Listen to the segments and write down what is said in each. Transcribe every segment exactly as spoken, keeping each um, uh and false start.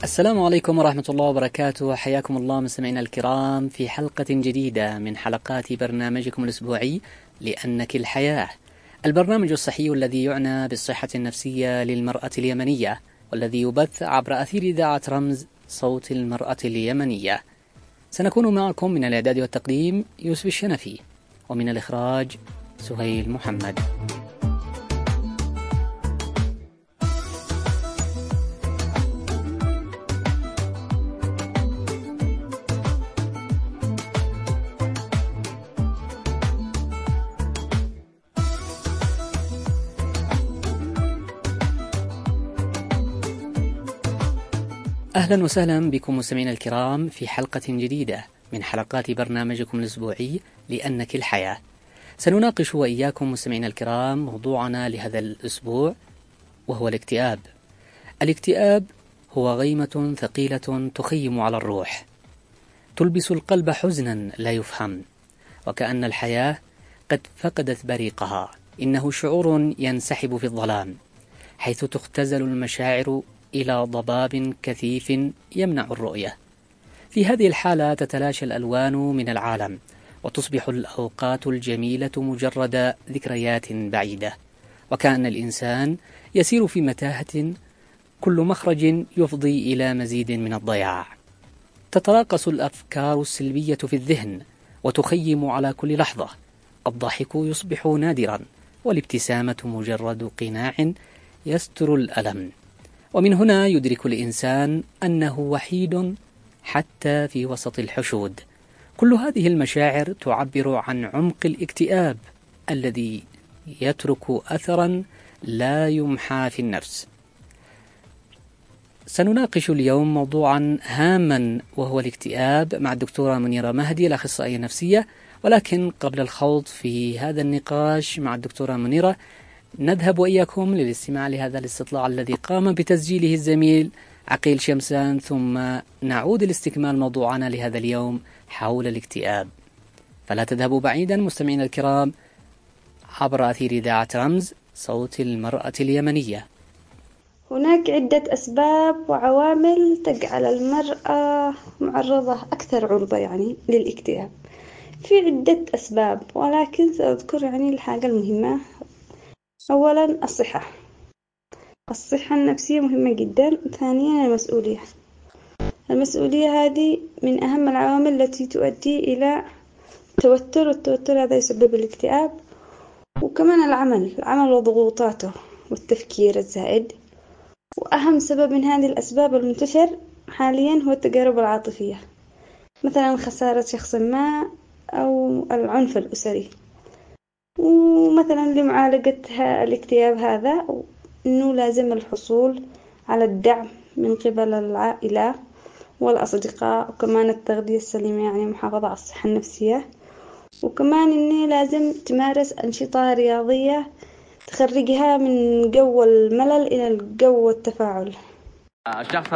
السلام عليكم ورحمة الله وبركاته. حياكم الله مستمعينا الكرام في حلقة جديدة من حلقات برنامجكم الأسبوعي لأنك الحياة، البرنامج الصحي الذي يعنى بالصحة النفسية للمرأة اليمنية، والذي يبث عبر أثير إذاعة رمز صوت المرأة اليمنية. سنكون معكم من الإعداد والتقديم يوسف الشنفي، ومن الإخراج سهيل محمد. أهلا وسهلا بكم مستمعينا الكرام في حلقة جديدة من حلقات برنامجكم الأسبوعي لأنك الحياة. سنناقش وإياكم مستمعينا الكرام موضوعنا لهذا الأسبوع، وهو الاكتئاب. الاكتئاب هو غيمة ثقيلة تخيم على الروح، تلبس القلب حزنا لا يفهم، وكأن الحياة قد فقدت بريقها. إنه شعور ينسحب في الظلام، حيث تختزل المشاعر إلى ضباب كثيف يمنع الرؤية. في هذه الحالة تتلاشى الألوان من العالم، وتصبح الأوقات الجميلة مجرد ذكريات بعيدة، وكأن الإنسان يسير في متاهة كل مخرج يفضي إلى مزيد من الضياع. تتراقص الأفكار السلبية في الذهن وتخيم على كل لحظة. الضحك يصبح نادرا، والابتسامة مجرد قناع يستر الألم. ومن هنا يدرك الإنسان أنه وحيد حتى في وسط الحشود. كل هذه المشاعر تعبر عن عمق الاكتئاب الذي يترك أثرا لا يمحى في النفس. سنناقش اليوم موضوعا هاما، وهو الاكتئاب، مع الدكتورة منيرة مهدي الأخصائية النفسية. ولكن قبل الخوض في هذا النقاش مع الدكتورة منيرة، نذهب وإياكم للاستماع لهذا الاستطلاع الذي قام بتسجيله الزميل عقيل شمسان، ثم نعود لاستكمال موضوعنا لهذا اليوم حول الاكتئاب. فلا تذهبوا بعيدا مستمعينا الكرام عبر أثير إذاعة رمز صوت المرأة اليمنية. هناك عدة أسباب وعوامل تجعل المرأة معرضة أكثر عرضة يعني للاكتئاب. في عدة أسباب، ولكن سأذكر يعني الحاجة المهمة. أولا الصحة الصحة النفسية مهمة جدا. ثانيا المسؤولية المسؤولية هذه من أهم العوامل التي تؤدي إلى توتر، والتوتر هذا يسبب الاكتئاب. وكمان العمل العمل وضغوطاته والتفكير الزائد. وأهم سبب من هذه الأسباب المنتشر حاليا هو التجارب العاطفية، مثلا خسارة شخص ما أو العنف الأسري. ومثلا لمعالجة الاكتئاب هذا أنه لازم الحصول على الدعم من قبل العائلة والأصدقاء، وكمان التغذية السليمة يعني محافظة على الصحة النفسية. وكمان أنه لازم تمارس أنشطة رياضية تخرجها من جو الملل إلى الجو التفاعل. الشخص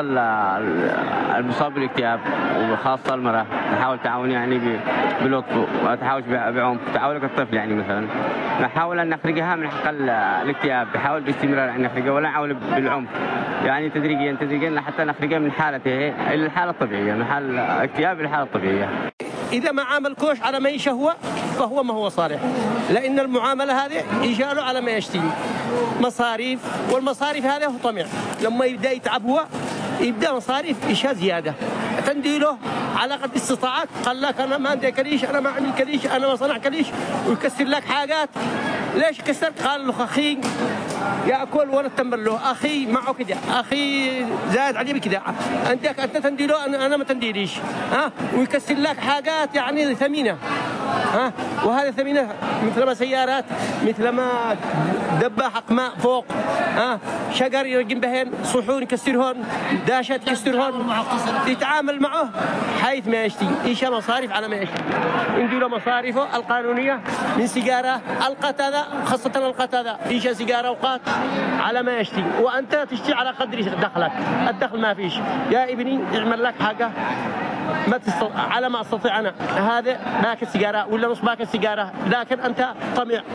المصاب بالاكتئاب وخاصة المرأة نحاول تعاون يعني بلطف، وتحاول بعمق، تعاون كالطفل يعني مثلا نحاول أن نخرجها من حق الاكتئاب، نحاول باستمرار أن نخرجها ولا نحاول بالعنف، يعني تدريجيا تدريجيا حتى نخرجها من حالته إلى الحالة الطبيعية، من حال الاكتئاب إلى الحالة الطبيعية. إذا ما عاملكوش على ما يشهوى فهو ما هو صالح، لأن المعاملة هذه يجعله على ما يشتهي مصاريف، والمصاريف هذا هو طمع. لما يبدأ يتعب هو يبدأ مصاريف إشياء زيادة تنديله على قد استطاعت. قال لك أنا ما عندي كليش، أنا ما عندي كليش، أنا ما صنع كليش، ويكسر لك حاجات. ليش كسرت؟ قال له أخي يأكل ولا تمر له، أخي معه كده، أخي زاد عليه بكده، عندك أنت تنديله، أنا أنا ما تنديليش، ها. ويكسر لك حاجات يعني ثمينة، ها. وهذه ثمينة مثل ما سيارات، مثل ما دباحق ماء فوق، ها. شجر يرجم بهن، صحون يكسرهن، داشات يكسرهن، يتعامل معه حيث ما يشتي. إيش مصاريف على ما يشتي، نديله مصاريفه القانونية من سيجارة القت هذا، خاصة القت هذا إيش سيجارة وقات على ما يشتي، وأنت تشتي على قدر دخلك. الدخل ما فيش يا ابني، اعمل لك حاجة ما تستطيع على ما استطيع انا، هذا باك السيجاره ولا نص باك السيجاره، لكن انت طمع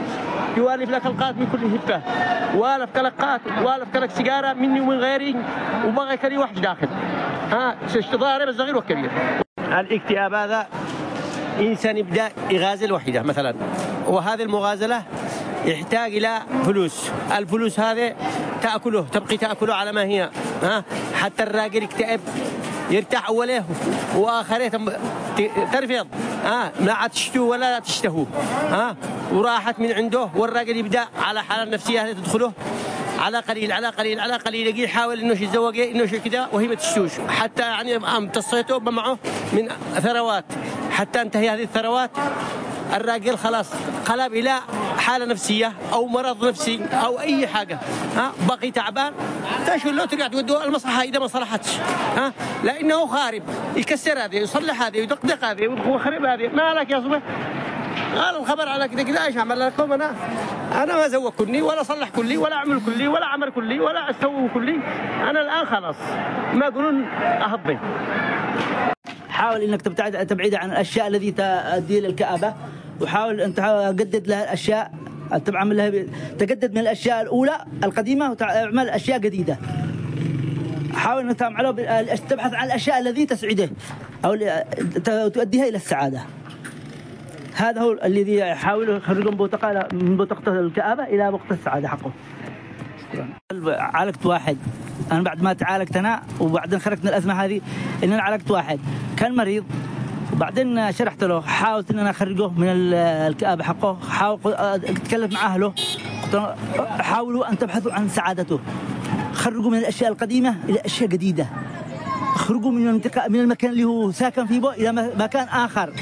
يوالف لك القات من كل هبة، والف كلقات والف كلك سيجارة مني ومن غيري، وبغى كلي وحش داخل ها ضارب الصغير والكبير. الاكتئاب هذا إنسان يبدأ يغازل وحده مثلا، وهذه المغازلة يحتاج إلى فلوس، الفلوس هذه تأكله تبقي تأكله على ما هي ها، حتى الراجل يكتئب يرتاح أوله وآخره ترفض ها، ما عاد تشتوه ولا تشتهوه ها، وراحت من عنده، والراجل يبدأ على حالة نفسية تدخله على قليل على قليل على قليل، يجي يحاول انه يتزوج انه شيء كذا وهي ما تشتوش، حتى يعني امتصيته معه من ثروات، حتى انتهي هذه الثروات الراجل خلاص قلب الى حاله نفسيه او مرض نفسي او اي حاجه ها، بقي تعبان تشو له ترجع تودوه المصلحه اذا ما صلحتش ها، لانه خارب يكسر هذه يصلح هذه يدقدق هذه ويخرب هذه، ما لك يا صبح قال الخبر على كده كده ايش اعمل لكم انا؟ انا ما زوج كلي ولا صلح كلي ولا اعمل كلي ولا عمل كلي ولا اسوي كلي، انا الان خلاص ما يقولون اهضم. حاول انك تبتعد تبعد عن الاشياء التي تؤدي للكآبه، وحاول ان تجدد لها الاشياء، تعمل لها تجدد من الاشياء الاولى القديمه وتعمل اشياء جديده. حاول انك تعمل تبحث عن الاشياء التي تسعده او تؤديها الى السعاده. هذا هو الذي يحاول يخرج من بوتقة الكآبة إلى بوتقة السعادة حقه. عالجت واحد أنا بعد ما تعالجت أنا وبعدين خرجت من الأزمة هذه، إن أنا عالجت واحد كان مريض وبعدين شرحت له، حاولت إن أنا أخرجه من الكآبة حقه، حاول أتكلم مع أهله، حاولوا أن تبحثوا عن سعادته، خرجوا من الأشياء القديمة إلى أشياء جديدة، خرجوا من المنطقة من المكان اللي هو ساكن فيه إلى مكان آخر،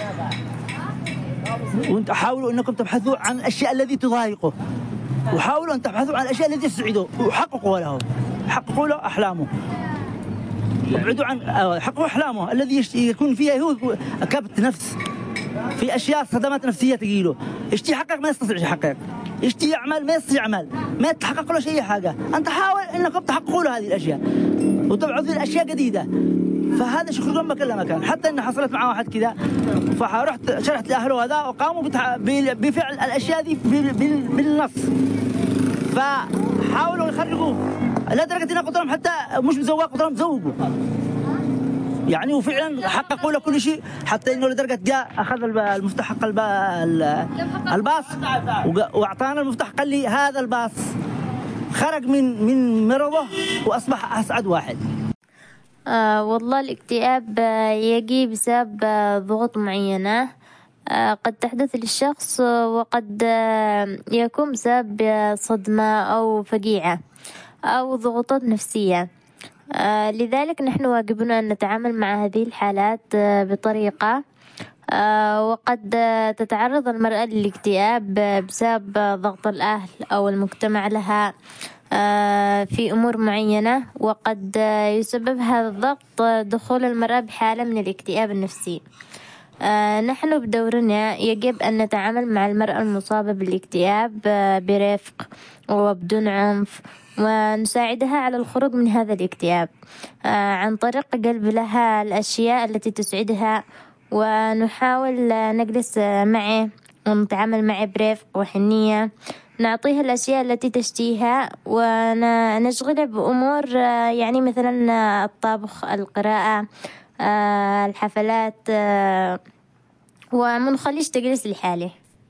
وانت حاولوا انكم تبحثوا عن الاشياء التي تضايقه، وحاولوا ان تبحثوا عن الاشياء التي تسعده، وحققوا له حققوا له احلامه، وابعدوا عن حققوا احلامه الذي يكون فيها هو كبت نفس، في اشياء صدمات نفسيه تجيله، يشتي يحقق ما يستطيع يحقق، يشتي يعمل ما يستطيع يعمل، ما يتحقق له شيء حاجه، انت حاول انكم تحققوا له هذه الاشياء وتبعثوا الاشياء جديده. فهذا شغل جنب كل مكان، حتى ان حصلت معه واحد كذا، فرحت شرحت لاهله هذا وقاموا بفعل الاشياء دي بالنص، فحاولوا يخرجوه لدرجه ان قدرهم حتى مش مزوق قدرهم زوجوا يعني، وفعلا حققوا له كل شيء، حتى انه لدرجه جاء اخذ المفتاح حق الباص واعطانا المفتاح، قال لي هذا الباص خرج من من مرضه واصبح اسعد واحد. آه والله الاكتئاب آه يجي بسبب آه ضغوط معينة آه قد تحدث للشخص، وقد آه يكون بسبب آه صدمة أو فجيعة أو ضغوطات نفسية. آه لذلك نحن واجبنا أن نتعامل مع هذه الحالات آه بطريقة آه وقد آه تتعرض المرأة للاكتئاب آه بسبب آه ضغط الأهل أو المجتمع لها في أمور معينة، وقد يسبب هذا الضغط دخول المرأة بحالة من الاكتئاب النفسي. نحن بدورنا يجب أن نتعامل مع المرأة المصابة بالاكتئاب برفق وبدون عنف، ونساعدها على الخروج من هذا الاكتئاب عن طريق قلب لها الأشياء التي تسعدها، ونحاول نجلس معه ونتعامل معه برفق وحنية، نعطيها الأشياء التي تشتهيها ونشغلها بأمور يعني مثلا الطبخ، القراءة، الحفلات، وما نخليش تجلس لحاله.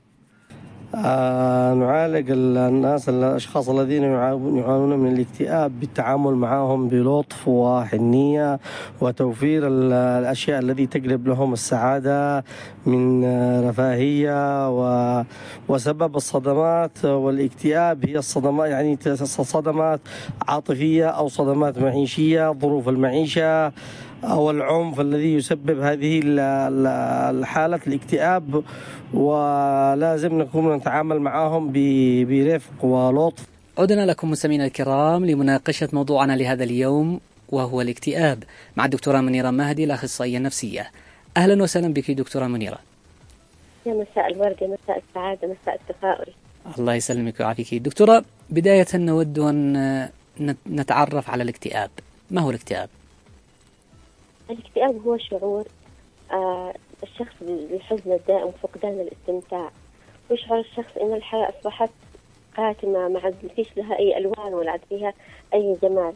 آه نعالج الناس الأشخاص الذين يعانون من الاكتئاب بالتعامل معهم بلطف وحنية، وتوفير الأشياء التي تجلب لهم السعادة من رفاهية، وسبب الصدمات والاكتئاب هي الصدمات يعني صدمات عاطفية أو صدمات معيشية، ظروف المعيشة أو العنف الذي يسبب هذه الحالة الاكتئاب، ولازم نكون نتعامل معهم برفق ولطف. عدنا لكم مستمعينا الكرام لمناقشة موضوعنا لهذا اليوم، وهو الاكتئاب، مع الدكتورة منيرة مهدي الأخصائية النفسية. أهلا وسهلا بك دكتورة منيرة. يا مساء الورد، يا مساء السعادة، مساء التفاؤل. الله يسلمك ويعافيك. دكتورة، بداية نود أن نتعرف على الاكتئاب. ما هو الاكتئاب؟ الاكتئاب هو شعور آه الشخص بالحزن الدائم وفقدان الاستمتاع، ويشعر الشخص أن الحياة أصبحت قاتمة، ما عاد فيش لها أي ألوان ولا عاد فيها أي جمال.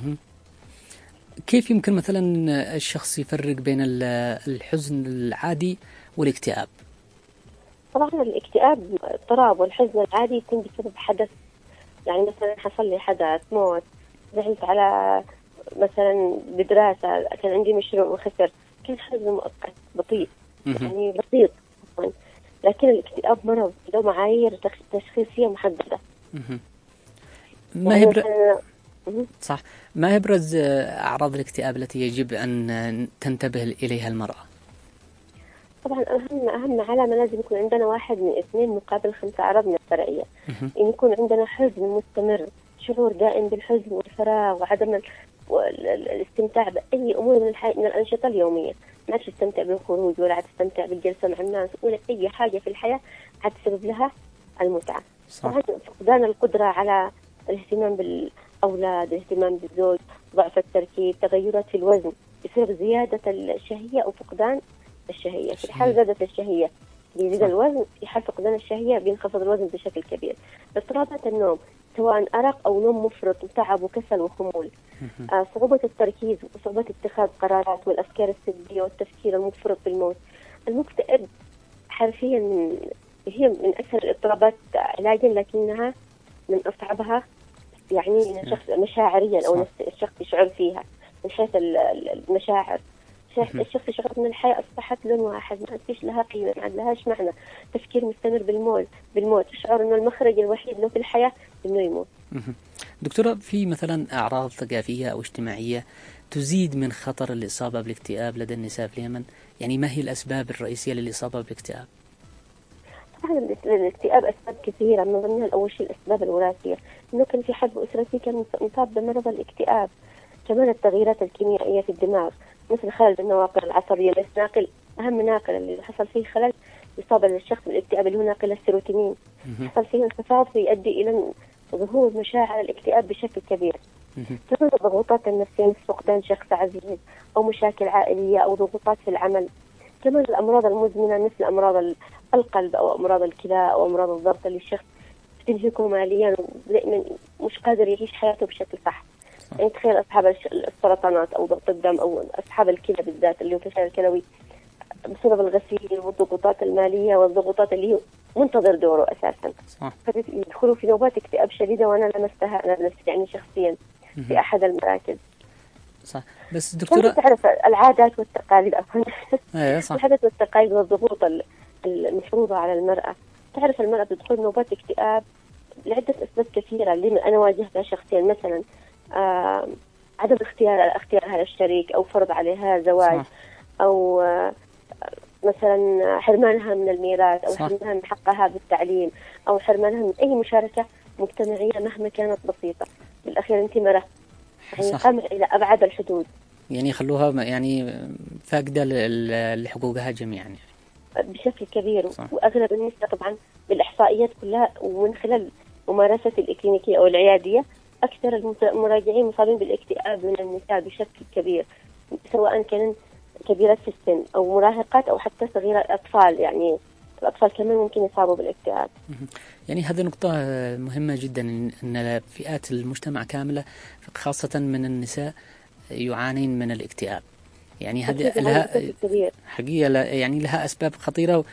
كيف يمكن مثلا الشخص يفرق بين الحزن العادي والاكتئاب؟ طبعا الاكتئاب اضطراب، والحزن العادي يكون بسبب حدث، يعني مثلا حصل لي حدث موت، زعلت على مثلا بدراسة، كان عندي مشروع وخسر، كان حزن مؤقت بطيء يعني بسيط. لكن الاكتئاب مرض له معايير تشخيصية محددة. ما يبرز صح ما يبرز أعراض الاكتئاب التي يجب أن تنتبه إليها المرأة؟ طبعا أهم أهم علامة لازم يكون عندنا واحد من اثنين مقابل خمسة أعراض من الفرعية. إن يكون عندنا حزن مستمر، شعور دائم بالحزن والفراغ وعدم الاستمتاع بأي أمور من الحياة من الأنشطة اليومية، ما عاد تستمتع بالخروج ولا عاد تستمتع بالجلسة مع الناس ولا أي حاجة في الحياة عاد تسبب لها المتعة. طبعا فقدان القدرة على الاهتمام بالأولاد، الاهتمام بالزوج، ضعف التركيز، تغيرات في الوزن بسبب زيادة الشهية أو فقدان الشهية. في حال زادت الشهية بيزيد الوزن، في حال فقدان الشهية بينخفض الوزن بشكل كبير. اضطرابات النوم، سواء أرق أو نوم مفرط وتعب وكسل وخمول، آه صعوبة التركيز وصعوبة اتخاذ قرارات والأفكار السلبية والتفكير المفرط بالموت. المكتئب حرفيا من هي من أسهل الاضطرابات علاجا، لكنها من أصعبها يعني من الشخص مشاعريا أو الشخص يشعر فيها من حيث المشاعر. الشخص يشعر أن الحياة أصبحت لون واحد، ما فيش لها قيمة، ما لهاش معنى، تفكير مستمر بالموت بالموت يشعر أنه المخرج الوحيد له في الحياة إنه يموت. دكتورة، في مثلا أعراض ثقافية أو اجتماعية تزيد من خطر الإصابة بالاكتئاب لدى النساء في اليمن؟ يعني ما هي الأسباب الرئيسية للإصابة بالاكتئاب؟ طبعا الاكتئاب أسباب كثيرة، من ضمنها الأول شيء الأسباب الوراثية، إنه كان في حد أسرتي كان مصاب بمرض الاكتئاب. كمان التغييرات الكيميائية في الدماغ مثل خلل بالنواقل العصبية، بس ناقل أهم ناقل اللي حصل فيه خلل إصابة للشخص بالاكتئاب اللي هو ناقل السيروتونين، حصل فيه انخفاض فيؤدي إلى ظهور مشاعر الاكتئاب بشكل كبير. كمان الضغوطات النفسية مثل فقدان شخص عزيز أو مشاكل عائلية أو ضغوطات في العمل. كمان الأمراض المزمنة مثل أمراض القلب أو أمراض الكلى أو أمراض الضغط اللي الشخص بتنهكه ماليا ودائما مش قادر يعيش حياته بشكل صح. يعني تخيل أصحاب السرطانات أو ضغط الدم أو أصحاب الكلى بالذات اللي هو الفشل الكلوي بسبب الغسيل والضغوطات المالية والضغوطات اللي هو منتظر دوره أساسا، فيدخلوا في نوبات اكتئاب شديدة. وأنا لمستها أنا بنفسي يعني شخصيا في أحد المراكز. صح. بس دكتورة تعرف العادات والتقاليد ايه صح. العادات والتقاليد والضغوط المفروضة على المرأة. تعرف المرأة بتدخل نوبات اكتئاب لعدة أسباب كثيرة اللي أنا واجهتها شخصيا، مثلا آه عدم اختيار اختيارها للشريك أو فرض عليها زواج، صح. أو آه مثلا حرمانها من الميراث، أو صح. حرمانها من حقها بالتعليم، أو حرمانها من أي مشاركة مجتمعية مهما كانت بسيطة. بالأخير أنت مرة يعني قمع إلى أبعد الحدود، يعني يخلوها يعني فاقدة لحقوقها جميعا بشكل كبير. صح. وأغلب النساء طبعا بالإحصائيات كلها ومن خلال ممارسة الإكلينيكية أو العيادية أكثر المراجعين مصابين بالاكتئاب من النساء بشكل كبير، سواء كانوا كبيرات في السن أو مراهقات أو حتى صغيرة أطفال. يعني الأطفال كمان ممكن يصابوا بالاكتئاب. يعني هذه نقطة مهمة جدا، أن فئات المجتمع كاملة خاصة من النساء يعانين من الاكتئاب. يعني هذه لها حقيقة يعني لها أسباب خطيرة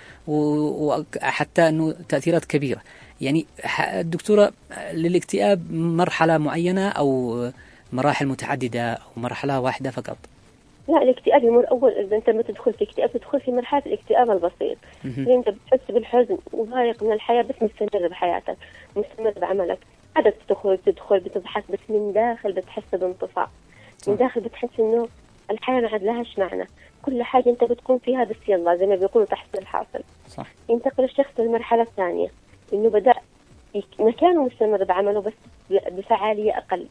وحتى أنه تأثيرات كبيرة. يعني الدكتورة، للاكتئاب مرحلة معينة أو مراحل متعددة أو مرحلة واحدة فقط؟ لا، الاكتئاب يمر أول إذا أنت ما تدخل في اكتئاب تدخل في مرحلة الاكتئاب البسيط اللي أنت بتحس بالحزن وضايق من الحياة، بس مستمر بحياتك مستمر بعملك، عادك تدخل تدخل بتضحك، بس من داخل بتحس بانطفاء، من داخل بتحس إنه الحياة ما عاد لهاش معنى، كل حاجة أنت بتقوم فيها بس يلا زي ما بيقولوا تحصيل الحاصل. صح. ينتقل الشخص للمرحلة الثانية إنه بدأ مكانه مستمر بعمله بس بفعالية أقل،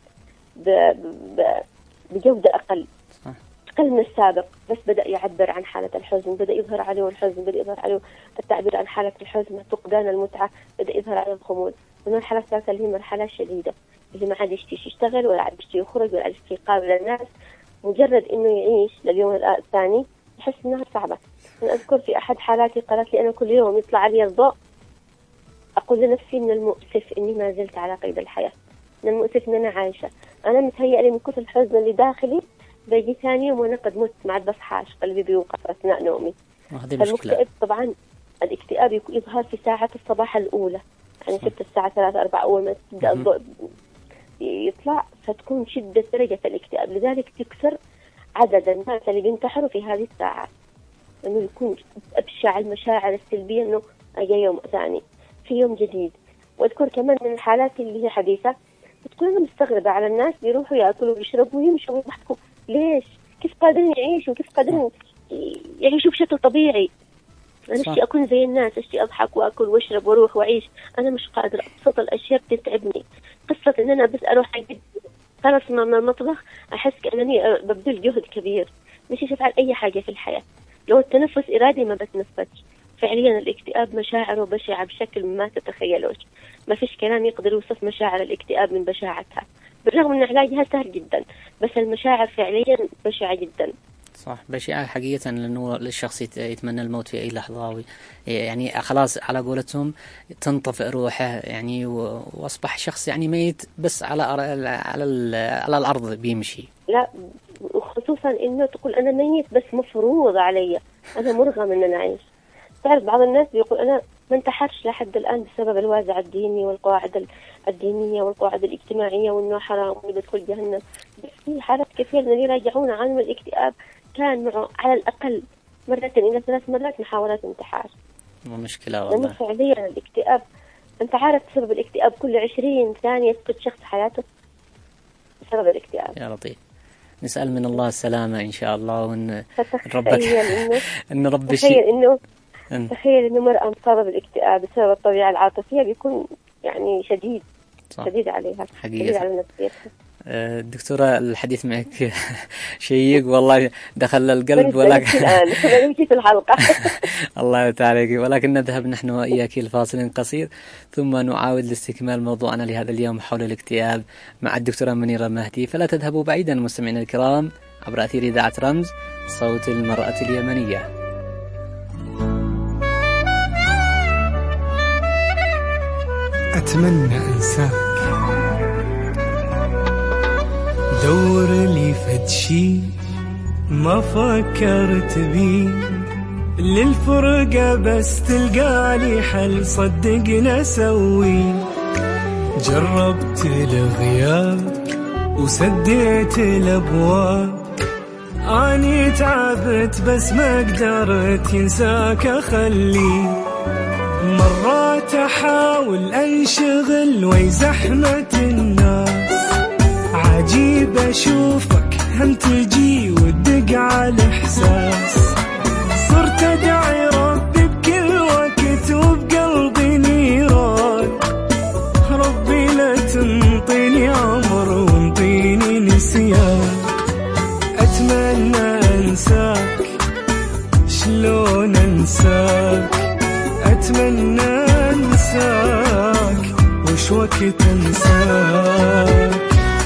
بجودة أقل، صح. أقل من السابق، بس بدأ يعبر عن حالة الحزن، بدأ يظهر عليه الحزن، بدأ يظهر عليه التعبير عن حالة الحزن، فقدان المتعة، بدأ يظهر عليه الخمول. المرحلة الثالثة اللي هي مرحلة شديدة اللي ما عاد يشتي يشتغل ولا عاد يشتي يخرج ولا عاد يشتي يقابل الناس، مجرد إنه يعيش لليوم الثاني يحس إنها صعبة. أنا أذكر في أحد حالاتي قالت لي أنا كل يوم يطلع علي الضوء أقول لنفسي من المؤسف إني ما زلت على قيد الحياة، من المؤسف إن أنا عايشة. أنا متهيألي من كثر الحزن اللي داخلي بيجي ثاني يوم وأنا قد مت، ما عاد بصحاش، قلبي بيوقف أثناء نومي. فالمكتئب طبعا الاكتئاب يظهر في ساعات الصباح الأولى، يعني شفت الساعة ثلاثة أربعة أول ما تبدأ الضوء يطلع، فتكون شدة درجة الاكتئاب، لذلك تكثر عدد الناس اللي بينتحروا في هذه الساعات، إنه يكون أبشع المشاعر السلبية إنه أجي يوم ثاني في يوم جديد. واذكر كمان من الحالات اللي هي حديثة بتكون أنا مستغربة على الناس بيروحوا يأكلوا ويشربوا ويمشوا ويضحكوا، ليش؟ كيف قادرين يعيشوا؟ كيف قادرين يعيشوا بشكل طبيعي؟ أنا أشتي أكون زي الناس، أشتي أضحك وأكل وأشرب وأروح وأعيش، أنا مش قادرة. أبسط الأشياء بتتعبني، قصة إن أنا بس أروح أجد خلاص من المطبخ أحس كأنني ببذل جهد كبير، مش أفعل أي حاجة في الحياة. لو التنفس إرادي ما بتنفسش. فعليا الاكتئاب مشاعره بشعة بشكل ما تتخيلوش، ما فيش كلام يقدر يوصف مشاعر الاكتئاب من بشاعتها، بالرغم أن علاجها سهل جدا، بس المشاعر فعليا بشعة جدا. صح، بشعة حقيقة، لأنه الشخص يتمنى الموت في أي لحظة، يعني خلاص على قولتهم تنطفئ روحه، يعني وأصبح شخص يعني ميت بس على على على الأرض بيمشي. لا، وخصوصا إنه تقول أنا ميت بس مفروض علي، أنا مرغم إن أنا أعيش. تعرف بعض الناس بيقول أنا ما انتحرش لحد الآن بسبب الوازع الديني والقواعد الدينية والقواعد الاجتماعية وإنه حرام ويدخل جهنم، بس في حالات كثير من اللي يراجعون عالم الاكتئاب كان معه على الأقل مرتين إلى ثلاث مرات محاولات انتحار. مشكلة والله. لأنه فعليا الاكتئاب، أنت عارف سبب الاكتئاب كل عشرين ثانية يفقد شخص حياته بسبب الاكتئاب. يا لطيف، نسأل من الله السلامة إن شاء الله، وإن ربك إنه إن رب تخيل إنه تخيل إنه مرأة مصابة بالاكتئاب بسبب الطبيعة العاطفية بيكون يعني شديد. صح. شديد عليها، حقيقة. شديد على نفسيتها. دكتورة الحديث معك شيق والله، دخل القلب، ولكن الآن نمشي في الحلقة. الله تعالى، ولكن نذهب نحن وإياك لفاصل قصير ثم نعاود لاستكمال موضوعنا لهذا اليوم حول الاكتئاب مع الدكتورة منيرة مهدي. فلا تذهبوا بعيدا مستمعينا الكرام عبر أثير إذاعة رمز صوت المرأة اليمنية. أتمنى أنساك، دور لي فد شي ما فكرت بيه، للفرقة بس تلقالي حل صدقنا سوي. جربت الغياب وسديت الأبواب، أني تعبت بس ما قدرت ينساك أخلي. مرات أحاول أنشغل وي زحمة الناس، عجيب أشوفك هم تجي وتدق على إحساس. صرت أدعي ربي بكل وقت وبقلبي نيران، ربي لا تنطيني عمر وانطيني نسيان. أتمنى أنساك، شلون أنساك؟ أتمنى أنساك، وش وقت أنساك؟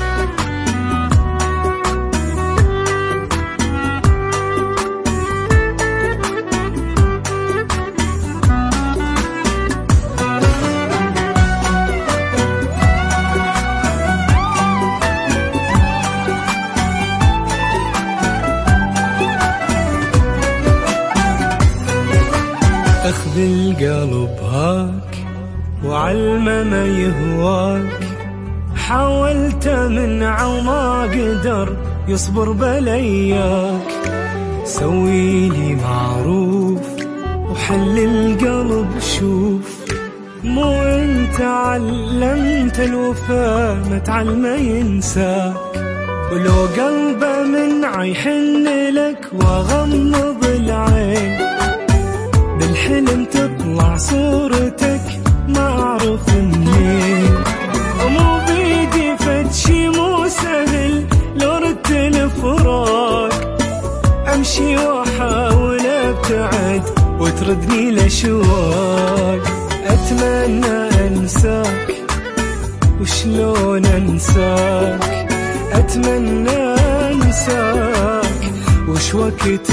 أخذ القلب هاك وعلمه ما يهواك، حاولت منع وما قدر يصبر بلياك. سويلي معروف وحل القلب شوف، مو انت علمت الوفا ما تعلمه ينساك. ولو قلبه منع يحن لك وغمض العين، بالحلم تطلع صورتك ما أعرف منين. ومو بيدي فتشي مو سهل، لو ردت الفراق أمشي وأحاول أبتعد وتردني لشواق. أتمنى أنساك، وشلون أنساك؟ أتمنى أنساك، وش وقت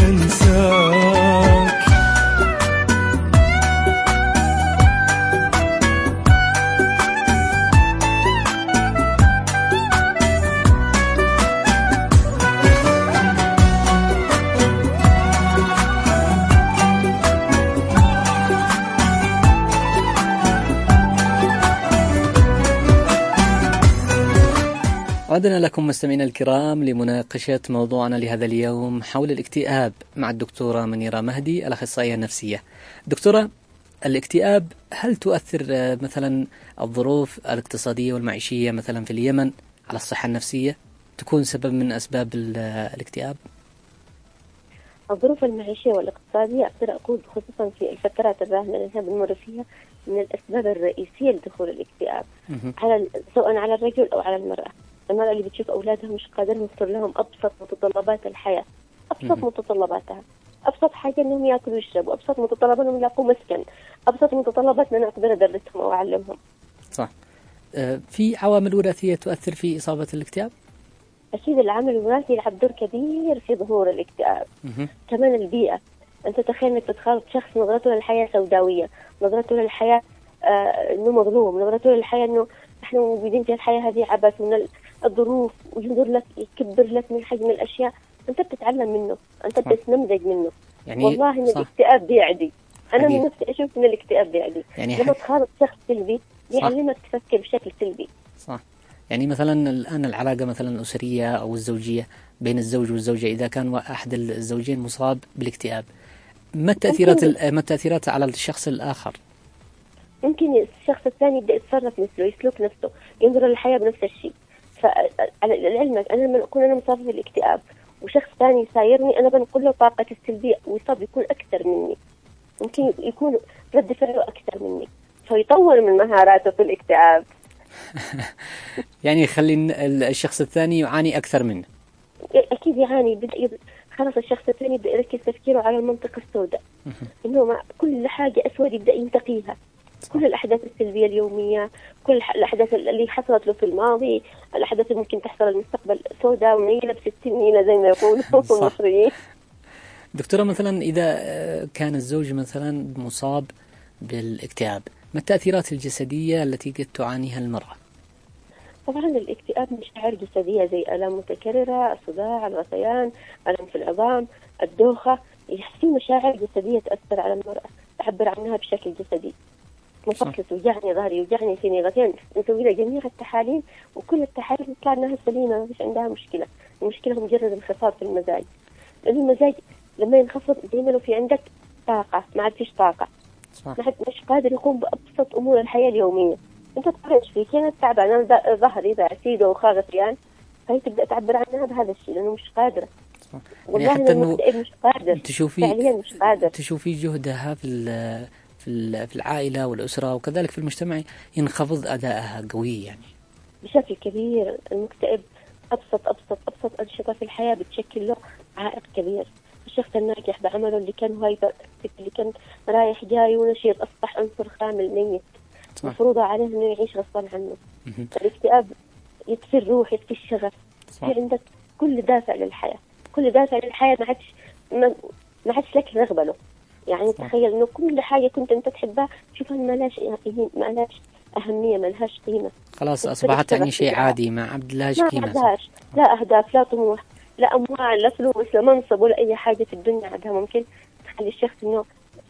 أنساك؟ عدنا لكم مستمعينا الكرام لمناقشة موضوعنا لهذا اليوم حول الاكتئاب مع الدكتورة منيرة مهدي الأخصائية النفسية. دكتورة، الاكتئاب هل تؤثر مثلا الظروف الاقتصادية والمعيشية مثلا في اليمن على الصحة النفسية، تكون سبب من أسباب الاكتئاب؟ الظروف المعيشية والاقتصادية أقدر أقول خصوصا في الفترات الراهنة اللي احنا بنمر فيها من الأسباب الرئيسية لدخول الاكتئاب على سواء على الرجل أو على المرأة. المرأة اللي بتشوف أولادها مش قادرة توفر لهم أبسط متطلبات الحياة، أبسط متطلباتها، أبسط حاجة إنهم يأكلوا ويشربوا، أبسط متطلبات إنهم يلاقوا مسكن، أبسط متطلبات إن أنا أقدر أدرسهم أو أعلمهم. صح. آه في عوامل وراثية تؤثر في إصابة الاكتئاب؟ أكيد العامل الوراثي يلعب دور كبير في ظهور الاكتئاب. مه. كمان البيئة. أنت تخيل إنك تتخيل شخص نظرته للحياة سوداوية، نظرته للحياة آه إنه مظلوم، نظرته للحياة إنه إحنا موجودين في الحياة هذه عبث من الظروف، وينظر لك يكبر لك من حجم الأشياء. أنت بتتعلم منه، أنت بتتنمذج منه. يعني والله إن الاكتئاب بيعدي. أنا من نفسي أشوف إن الاكتئاب بيعدي. يعني لما تخاطب شخص سلبي يعلمك تفكر بشكل سلبي. صح. يعني مثلا الآن العلاقة مثلا الأسرية أو الزوجية بين الزوج والزوجة، إذا كان أحد الزوجين مصاب بالاكتئاب، ما التأثيرات ما التأثيرات على الشخص الآخر؟ ممكن الشخص الثاني يبدأ يتصرف مثله، يسلك نفسه، ينظر للحياة بنفس الشيء. فعلى علمك أنا لما أكون أنا مصابة بالاكتئاب وشخص ثاني يسايرني، أنا بنقل له طاقة السلبية ويصاب يكون أكثر مني، ممكن يكون رد فعله أكثر مني، فيطور من مهاراته في الاكتئاب. يعني يخلي الشخص الثاني يعاني أكثر منه. أكيد يعاني. بدأ خلاص الشخص الثاني يبدأ يركز تفكيره على المنطقة السوداء، إنه مع كل حاجة أسود يبدأ ينتقيها. كل الأحداث السلبية اليومية، كل الأحداث اللي حصلت له في الماضي، الأحداث اللي ممكن تحصل المستقبل سوداء ونيلة بستين نيلة زي ما يقولوا المصريين. دكتورة، مثلا إذا كان الزوج مثلا مصاب بالاكتئاب، ما التأثيرات الجسدية التي قد تعانيها المرأة؟ طبعا الاكتئاب مشاعر جسدية زي آلام متكررة، الصداع، الغثيان، ألم في العظام، الدوخة. في مشاعر جسدية تأثر على المرأة، تعبر عنها بشكل جسدي. مفصل توجعني، ظهري يوجعني، فيني غثيان، نسوي لها جميع التحاليل وكل التحاليل تطلع انها سليمة، ما فيش عندها مشكلة. المشكلة مجرد انخفاض في المزاج، لأن المزاج لما ينخفض دائما في عندك طاقة، ما عاد فيش طاقة، ما عاد مش قادر يقوم بأبسط أمور الحياة اليومية. أنت تعرف فيك أنا تعبان، أنا ظهري ذا دوخة غثيان، فهي تبدأ تعبر عنها بهذا الشيء لأنه مش قادرة. والله يعني حتى إنه مش قادر، تشوفي فعليا مش قادر. تشوفي جهدها في في العائلة والأسرة وكذلك في المجتمع ينخفض أدائها قوي يعني بشكل كبير. المكتئب أبسط أبسط أبسط أنشطة في الحياة بتشكل له عائق كبير. الشخص الناجح بعمله اللي كان هايبر اللي كان رايح جاي ونشيط أصبح عنصر خامل ميت، مفروض عليه إنه يعيش غصبا عنه. الاكتئاب يطفي الروح، يطفي الشغف، في عندك كل دافع للحياة، كل دافع للحياة ما عادش ما, ما عادش لك رغبة له. يعني تخيل إنه كل حاجة كنت أنت تحبها شوفها ما لهاش ما لهاش أهمية، ما لهاش قيمة، خلاص أصبحت يعني شيء عادي ما عاد لهاش قيمة. ما عادهاش لا أهداف، لا طموح، لا أموال، لا فلوس، لا منصب، ولا أي حاجة في الدنيا عندها ممكن تخلي الشخص إنه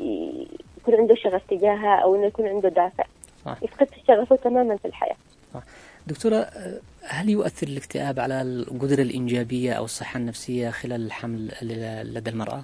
يكون عنده شغف تجاهها أو إنه يكون عنده دافع. صح. يفقد شغفه تماما في الحياة. صح. دكتورة، هل يؤثر الاكتئاب على القدرة الإنجابية أو الصحة النفسية خلال الحمل لدى المرأة؟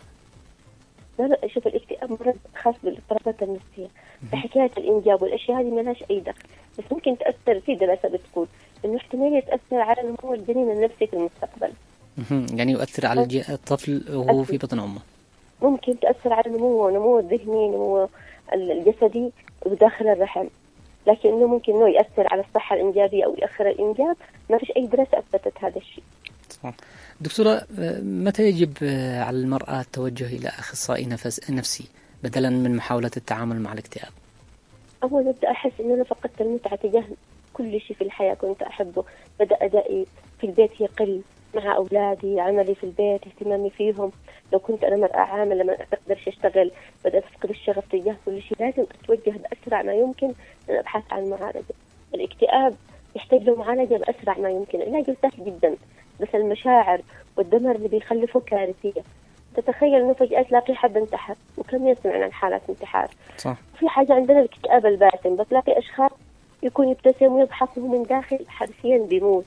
لا لا، شوف الاكتئاب مرض خاص بالاضطرابات النفسية. فحكاية الإنجاب والأشياء هذه ما لهاش أي دخل، بس ممكن تأثر في دراسة بتقول إنه احتمال تأثر على نمو الجنين النفسي في المستقبل. يعني يؤثر على الطفل وهو في بطن أمه. ممكن تأثر على نموه، نموه الذهني، نموه الجسدي وداخل الرحم، لكن إنه ممكن إنه يأثر على الصحة الإنجابية أو يأخر الإنجاب، ما فيش أي دراسة أثبتت هذا الشيء. صح. دكتورة، متى يجب على المرأة التوجه إلى أخصائي نفس نفسي بدلا من محاولة التعامل مع الاكتئاب؟ أول بدأ أحس إن أنا فقدت المتعة تجاه كل شيء في الحياة كنت أحبه، بدأ أدائي في البيت يقل مع أولادي، عملي في البيت، اهتمامي فيهم. لو كنت أنا مرأة عاملة ما أقدرش أشتغل، بدأت أفقد الشغف تجاه كل شيء. لازم أتوجه بأسرع ما يمكن أن أبحث عن معالجة. الاكتئاب يحتاج له معالجة بأسرع ما يمكن، علاجه سهل جدا، بس المشاعر والدمر اللي بيخلفه كارثية. تتخيل إنه فجأة تلاقي حد انتحر، وكم يسمعنا عن حالات انتحار. صح. في حاجة عندنا الاكتئاب الباسم، بتلاقي أشخاص يكون يبتسم ويضحك وهو من داخل حرفيا بيموت.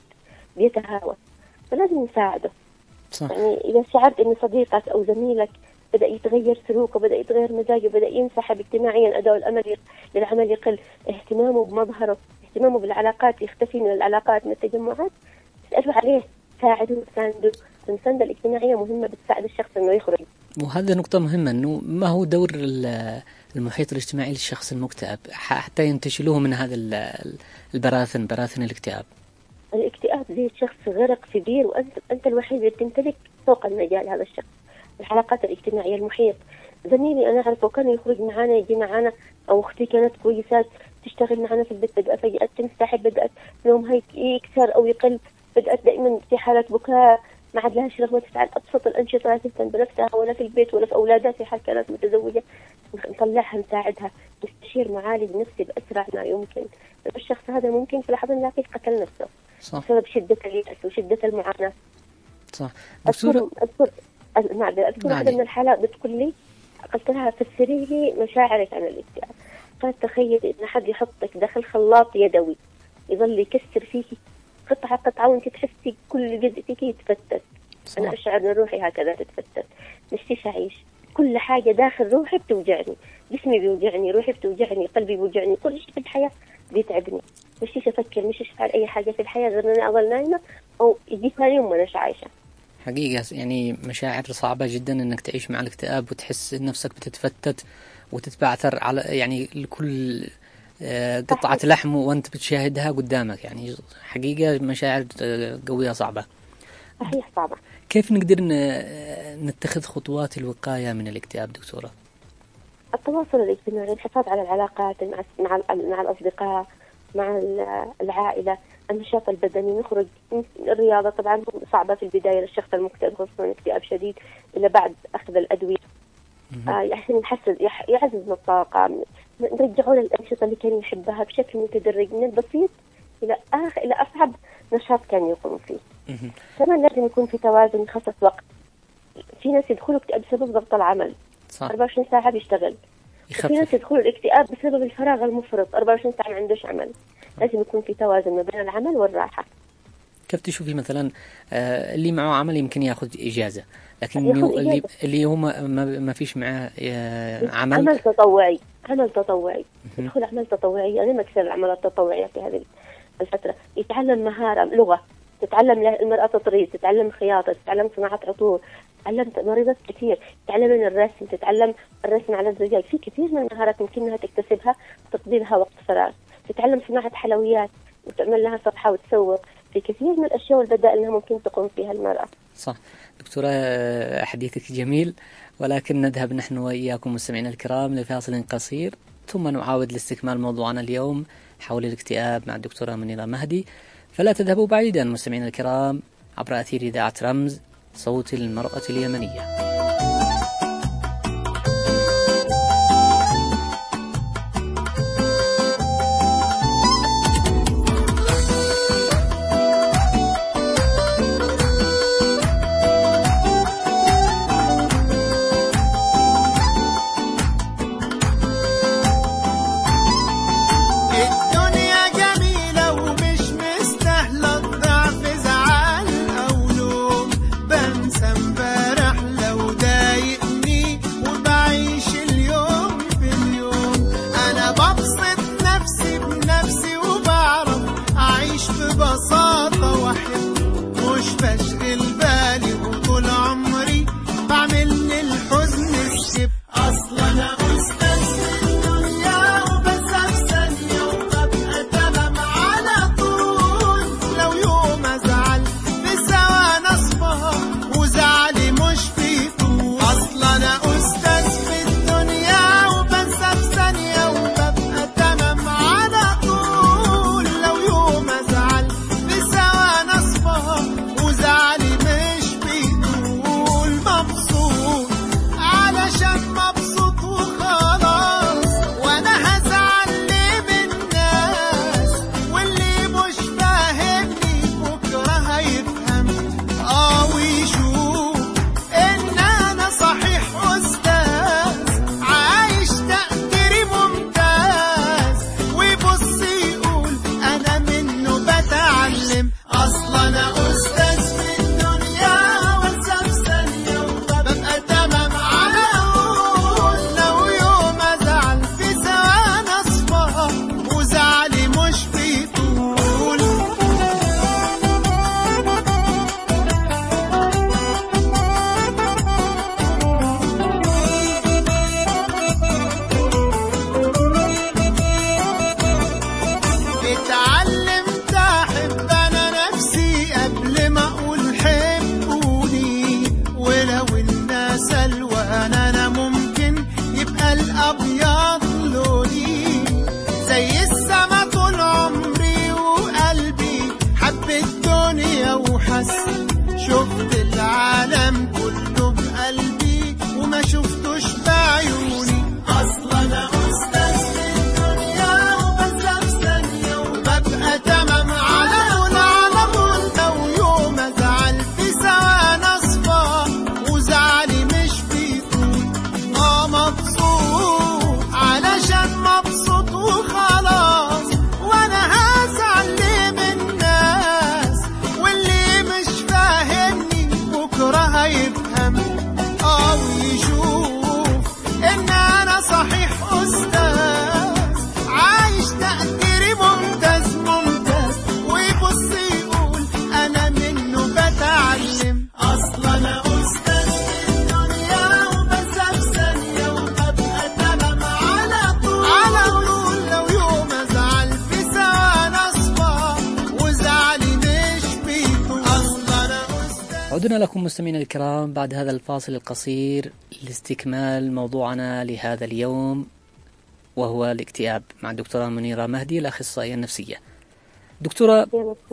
بيتهاوى، فلازم نساعده. صح. يعني إذا شعرت إن صديقك أو زميلك بدأ يتغير سلوكه، بدأ يتغير مزاجه، بدأ ينسحب اجتماعيا، أداء الأمل للعمل يقل، اهتمامه بمظهره، اهتمامه بالعلاقات، يختفي من العلاقات من التجمعات، اسألوا عليه، ساعده وسانده. المساندة الاجتماعية مهمة، بتساعد الشخص إنه يخرج. وهذا نقطة مهمة، إنه ما هو دور المحيط الاجتماعي للشخص المكتئب حتى ينتشلوه من هذا البراثن براثن الاكتئاب. الاكتئاب زي شخص غرق في بير، وأنت أنت الوحيد اللي تمتلك فوق المجال هذا الشخص. العلاقات الاجتماعية، المحيط، زميلي أنا أعرفه كان يخرج معانا، يجي معانا، أو أختي كانت كويسة تشتغل معانا في البيت، بدأت فجأة تنسحب، بدأت يومها يكسر أو يقل، بدأت دائما في حالة بكاء، ما عاد لهاش رغبة تفعل أبسط الأنشطة، تهتم بنفسها ولا في البيت ولا في أولادها في حال كانت متزوجة. نطلعها، نساعدها، نستشير معالج نفسي بأسرع ما يمكن. الشخص هذا ممكن في لحظة لا قتل نفسه. صح. بسبب شدة اليأس وشدة المعاناة. صح. أذكر أذكر معذرة أذكر واحدة من الحالات بتقول لي، قلت لها فسري لي مشاعرك عن الاكتئاب. قالت تخيلي إن حد يحطك داخل خلاط يدوي، يظل يكسر فيكي قطعة قطعة، وانت تحسي كل جزء فيكي يتفتت. صح. أنا أشعر أن روحي هكذا تتفتت، نفسيش أعيش، كل حاجة داخل روحي بتوجعني، جسمي بيوجعني، روحي بتوجعني، قلبي بيوجعني، كل شيء في الحياة بيتعبني، مشيش أفكر، مشيش أفعل أي حاجة في الحياة غير أني أظل نايمة أو يجي ثاني يوم وأنا عايشة. حقيقة يعني مشاعر صعبة جدا انك تعيش مع الاكتئاب وتحس نفسك بتتفتت وتتبعثر على يعني لكل قطعة لحم وانت بتشاهدها قدامك. يعني حقيقة مشاعر قوية صعبة. صحيح صعبة. كيف نقدر نتخذ خطوات الوقاية من الاكتئاب دكتورة؟ التواصل الاجتماعي، الحفاظ على العلاقات مع مع مع الأصدقاء، مع العائلة، النشاط البدني، نخرج. الرياضة طبعا صعبة في البداية للشخص المكتئب، خصوصا اكتئاب شديد إلا بعد أخذ الأدوية. آه يعني يحسن يعزز من الطاقة، نرجعه للأنشطة اللي كان يحبها بشكل متدرج من البسيط إلى آخ إلى أصعب نشاط كان يقوم فيه. كمان لازم يكون في توازن، يخصص وقت. في ناس يدخلوا اكتئاب بسبب ضغط العمل. صح. أربعة وعشرين ساعة بيشتغل. في ناس يدخلوا الاكتئاب بسبب الفراغ المفرط، أربعة وعشرين ساعة ما عندوش عمل. لازم يكون في توازن ما بين العمل والراحة. كيف تشوفي مثلا آه اللي معه عمل يمكن ياخذ إجازة، لكن اللي اللي هو ما, ما فيش معه آه عمل عمل تطوعي عمل تطوعي يدخل عمل تطوعي. أنا مكسر العمل التطوعي في هذه الفترة. يتعلم مهارة، لغة، تتعلم المرأة تطريز، تتعلم خياطة، تتعلم صناعة عطور، تتعلم مريضات كثير، تتعلم من الرسم، تتعلم الرسم على الزجاج. في كثير من المهارات يمكنها تكتسبها وتقضي لها وقت فراغ. تتعلم صناعة حلويات وتعمل لها صفحة وتسوق. في كثير من الأشياء والبدائل أنها ممكن تقوم فيها المرأة. صح دكتورة، حديثك جميل، ولكن نذهب نحن وإياكم مستمعينا الكرام لفاصل قصير، ثم نعاود لاستكمال موضوعنا اليوم حول الاكتئاب مع الدكتورة منيرة مهدي. فلا تذهبوا بعيدا مستمعينا الكرام عبر أثير إذاعة رمز صوت المرأة اليمنية. لو عدنا لكم مستمعينا الكرام بعد هذا الفاصل القصير لاستكمال موضوعنا لهذا اليوم، وهو الاكتئاب، مع الدكتورة منيرة مهدي الأخصائية النفسية. دكتورة،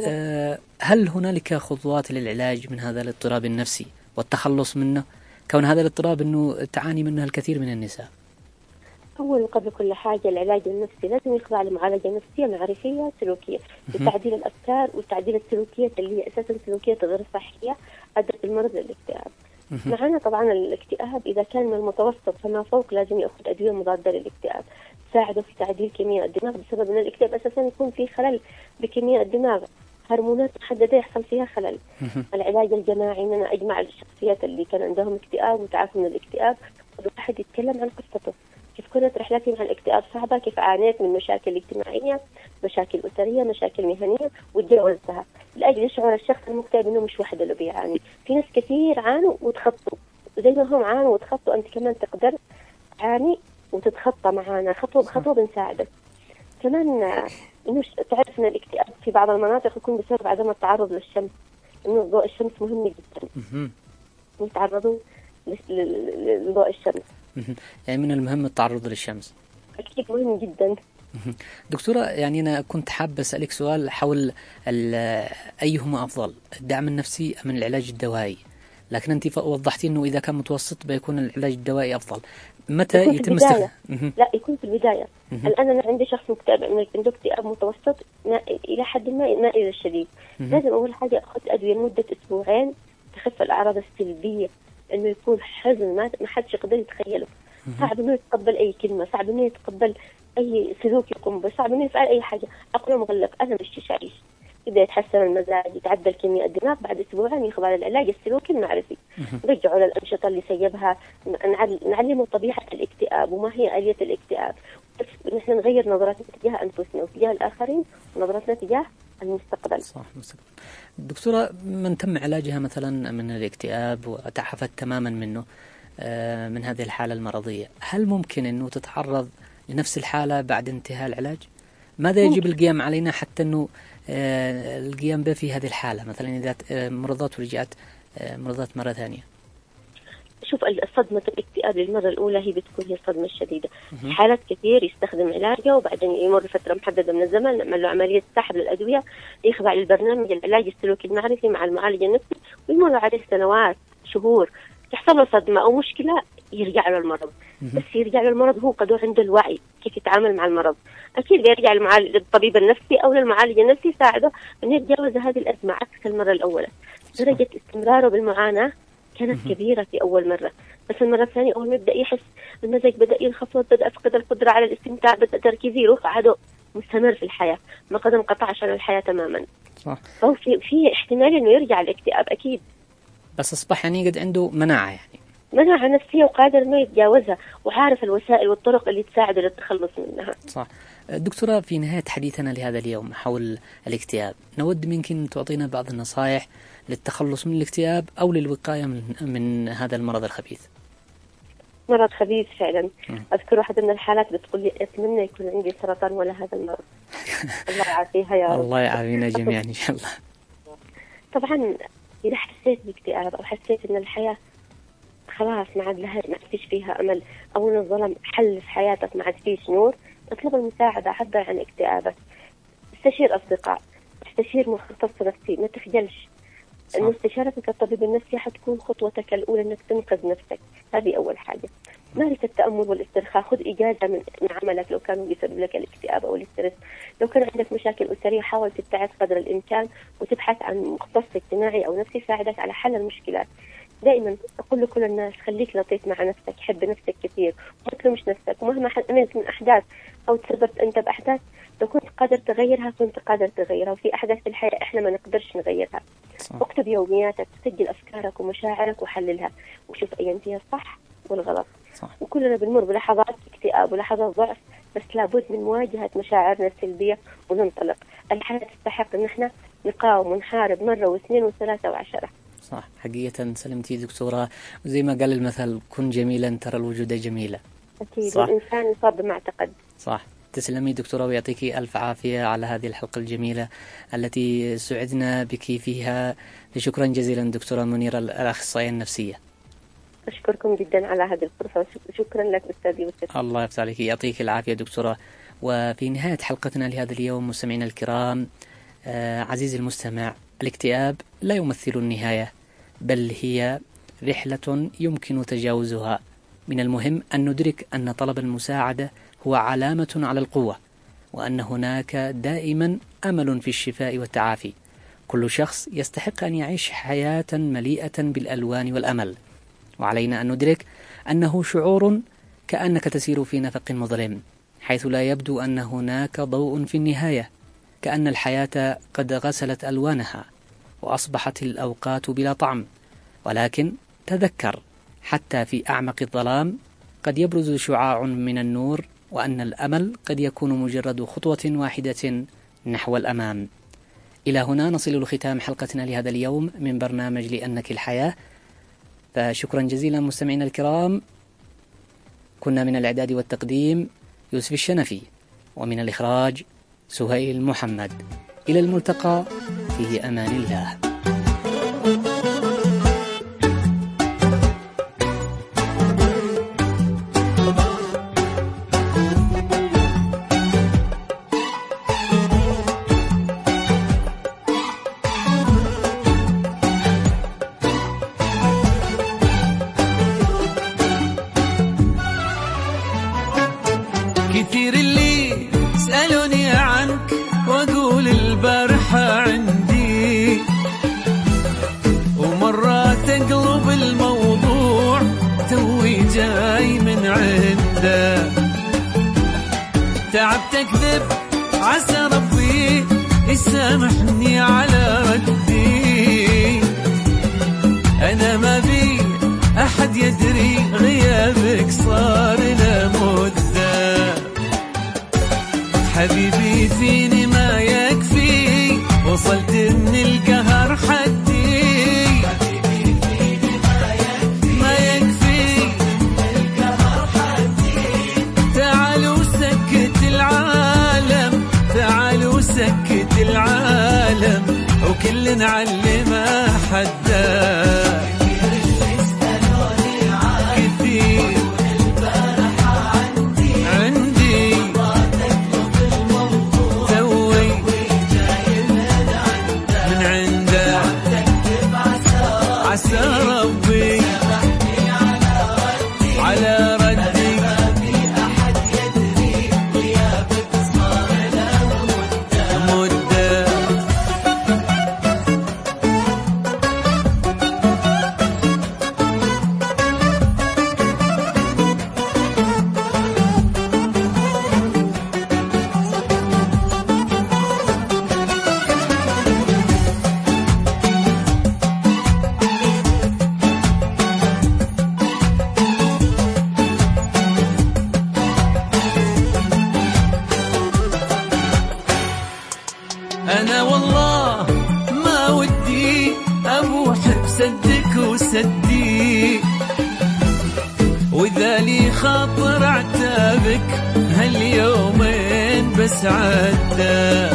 هل هنالك خطوات للعلاج من هذا الاضطراب النفسي والتخلص منه، كون هذا الاضطراب أنه تعاني منه الكثير من النساء؟ أول قبل كل حاجة العلاج النفسي لازم يخضع لمعالجة نفسية معرفية سلوكية لتعديل الأفكار وتعديل السلوكيات اللي هي أساسا سلوكيات غير صحية أدت المرض للاكتئاب. معنا طبعا الاكتئاب إذا كان من المتوسط فما فوق لازم يأخذ أدوية مضادة للاكتئاب تساعده في تعديل كيمياء الدماغ، بسبب أن الاكتئاب أساسا يكون فيه خلل بكيمياء الدماغ، هرمونات محددة يحصل فيها خلل. العلاج الجماعي أن أنا أجمع الشخصيات اللي كان عندهم اكتئاب وتعافوا من الاكتئاب، كل واحد يتكلم عن قصته، كيف كانت رحلتي مع الاكتئاب صعبة، كيف عانيت من مشاكل اجتماعية، مشاكل أسرية، مشاكل مهنية، وتجاوزتها، لأجل يشعر الشخص المكتئب إنه مش وحده اللي بيعاني. في ناس كثير عانوا وتخطوا، زي ما هم عانوا وتخطوا أنت كمان تقدر تعاني وتتخطى معانا خطوة بخطوة، بنساعدك. كمان إنه تعرف إن الاكتئاب في بعض المناطق يكون بسبب عدم التعرض للشمس، إنه ضوء الشمس مهم جدا، يتعرضوا لضوء الشمس. يعني من المهم التعرض للشمس. أكيد مهم جدا. دكتورة، يعني أنا كنت حاب أسألك سؤال حول أيهما أفضل، الدعم النفسي أم العلاج الدوائي؟ لكن أنت وضحتي أنه إذا كان متوسط بيكون العلاج الدوائي أفضل. متى يتم استخدامه؟ لا، يكون في البداية. الآن أنا عندي شخص مكتئب، عنده اكتئاب متوسط إلى حد ما ما إلى الشديد، لازم أول حاجة أخذ أدوية لمدة أسبوعين تخف الأعراض السلبية، إنه يكون حزن ما ما حدش يقدر يتخيله، صعب إنه يتقبل أي كلمة، صعب إنه يتقبل أي سلوك يقوم به، صعب إنه يفعل أي حاجة، عقله مغلق، أنا مش عايش. يبدأ يتحسن المزاج، يتعدل كيمياء الدماغ، بعد أسبوعين يخضع للعلاج السلوكي المعرفي، نرجعوا للأنشطة اللي سيبها، نعلمه طبيعة الاكتئاب وما هي آلية الاكتئاب، نحن نغير نظرتنا تجاه أنفسنا وتجاه الآخرين ونظرتنا تجاه المستقبل. صح، مستقبل. دكتورة، من تم علاجها مثلا من الاكتئاب وتعافت تماما منه من هذه الحالة المرضية، هل ممكن أنه تتعرض لنفس الحالة بعد انتهاء العلاج؟ ماذا يجب القيام علينا حتى أنه القيام به في هذه الحالة، مثلا إذا مرضت ورجعت مرضت مرة ثانية؟ شوف، الصدمة الاكتئاب للمرة الأولى هي بتكون هي الصدمة الشديدة. حالات كثير يستخدم علاجه وبعدين يمر فترة محددة من الزمن، نعمل له عملية سحب للأدوية، يخضع للبرنامج العلاج السلوكي المعرفي مع المعالج النفسي، ويمر عليه سنوات شهور، يحصل له صدمة أو مشكلة يرجع له المرض. بس يرجع له المرض هو قد عنده الوعي كيف يتعامل مع المرض، أكيد يرجع للطبيب النفسي أو للمعالج النفسي يساعده أن يتجاوز هذه الأزمة عكس المرة الأولى. درجة استمراره بالمعاناة كانت كبيرة في أول مرة، بس المرة الثانية أول ما يبدأ يحس المزاج بدأ ينخفض، بدأ أفقد القدرة على الاستمتاع، بدأ تركيزي يروح، عاد مستمر في الحياة، ما قد انقطعش عن الحياة تماما. صح. فهو في في احتمال إنه يرجع الاكتئاب أكيد، بس أصبح يعني قد عنده مناعة، يعني مناعة نفسية وقادر إنه يتجاوزها وعارف الوسائل والطرق اللي تساعده للتخلص منها. صح. دكتورة، في نهاية حديثنا لهذا اليوم حول الاكتئاب، نود منك أن تعطينا بعض النصائح للتخلص من الاكتئاب أو للوقاية من, من هذا المرض الخبيث. مرض خبيث فعلا. أذكر واحدة من الحالات بتقول لي أتمنى يكون عندي سرطان ولا هذا المرض. الله يعافيها يا رب. الله يعافينا جميعا إن شاء الله. طبعا إذا حسيت باكتئاب أو حسيت إن الحياة خلاص ما عاد لها، ما فيش فيها أمل، أو إن الظلم حل في حياتك، ما عاد فيش نور، اطلب المساعدة، عبر عن اكتئابك، استشير أصدقاء، استشير مختص نفسي، ما تخجلش. إن استشارتك الطبيب النفسي حتكون خطوتك الأولى إنك تنقذ نفسك، هذه أول حاجة. مارس التأمل والاسترخاء، خذ إجازة من عملك لو كانوا بيسبب لك الاكتئاب أو الاسترس. لو كان عندك مشاكل أسرية حاول تبتعد قدر الإمكان وتبحث عن مختص اجتماعي أو نفسي يساعدك على حل المشكلات. دائما أقول لكل الناس خليك لطيف مع نفسك، حب نفسك كثير، ما تلومش نفسك، ومهما عملت من أحداث أو تسببت أنت بأحداث لو كنت قادر تغيرها كنت قادر تغيرها، وفي أحداث في الحياة إحنا ما نقدرش نغيرها. صح. اكتب يومياتك، سجل أفكارك ومشاعرك وحللها وشوف أين هي الصح والغلط. صح. وكلنا بنمر بلحظات اكتئاب ولحظات ضعف، بس لابد من مواجهة مشاعرنا السلبية وننطلق. الحياة تستحق إن إحنا نقاوم ونحارب مرة واثنين وثلاثة وعشرة. صح، حقيقة سلمتي دكتورة، وزي ما قال المثل كن جميلا ترى الوجود جميلة. أكيد. الإنسان يصاب بمعتقد. صح. تسلمي دكتورة ويعطيك ألف عافية على هذه الحلقة الجميلة التي سعدنا بك فيها. شكرا جزيلا دكتورة منيرة الأخصائية النفسية. أشكركم جدا على هذه الفرصة وشكرا لك أستاذي والتسليم. الله يفتح عليك، يعطيك العافية دكتورة. وفي نهاية حلقتنا لهذا اليوم مستمعينا الكرام، آه عزيزي المستمع، الاكتئاب لا يمثل النهاية، بل هي رحلة يمكن تجاوزها. من المهم أن ندرك أن طلب المساعدة هو علامة على القوة، وأن هناك دائما أمل في الشفاء والتعافي. كل شخص يستحق أن يعيش حياة مليئة بالألوان والأمل، وعلينا أن ندرك أنه شعور كأنك تسير في نفق مظلم، حيث لا يبدو أن هناك ضوء في النهاية، كأن الحياة قد غسلت ألوانها وأصبحت الأوقات بلا طعم. ولكن تذكر، حتى في أعمق الظلام قد يبرز شعاع من النور، وأن الأمل قد يكون مجرد خطوة واحدة نحو الأمام. إلى هنا نصل لختام حلقتنا لهذا اليوم من برنامج لأنك الحياة. فشكرا جزيلا مستمعينا الكرام. كنا من الإعداد والتقديم يوسف الشنفي، ومن الإخراج سهيل محمد. إلى الملتقى في أمان الله. كثير اللي سألوني عنك وأقول البارحة عندي، ومرة تقلب الموضوع توي جاي من عنده. تعبت أكذب عسى ربي يسامحني على ردي. أنا ما بي أحد يدري غيابك صار له مدة. حبيبي فيني ما يكفي، وصلت من القهر حدي. ما يكفي تعالوا سكت العالم، تعالوا سكت العالم، وكل نعلم حدا. كثير عندي توي من عنده، عسى ربي على ردي. مدة أنا والله ما ودي أبوح بسدك وسدي، وإذا لي خاطر عتابك هاليومين بس عدى.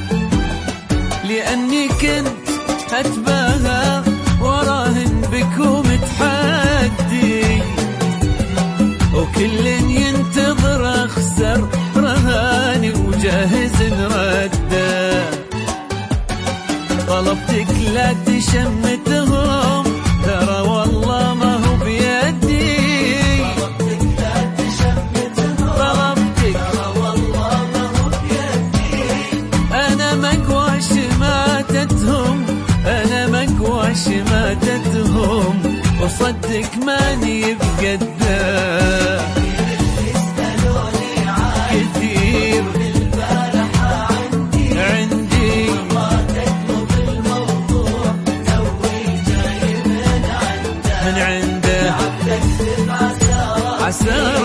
لأني كنت أتباهى وراهن بك ومتحدي، وكل ينتظر أخسر رهاني وجاهز نرده. طلبتك لا تشمتهم، ترى والله ما هو بيدي. طلبتك ترى والله ما هو بيدي. أنا مقوى شماتتهم، أنا مقوى شماتتهم، وصدق ماني بقده. كثير عندي من عنده، عسى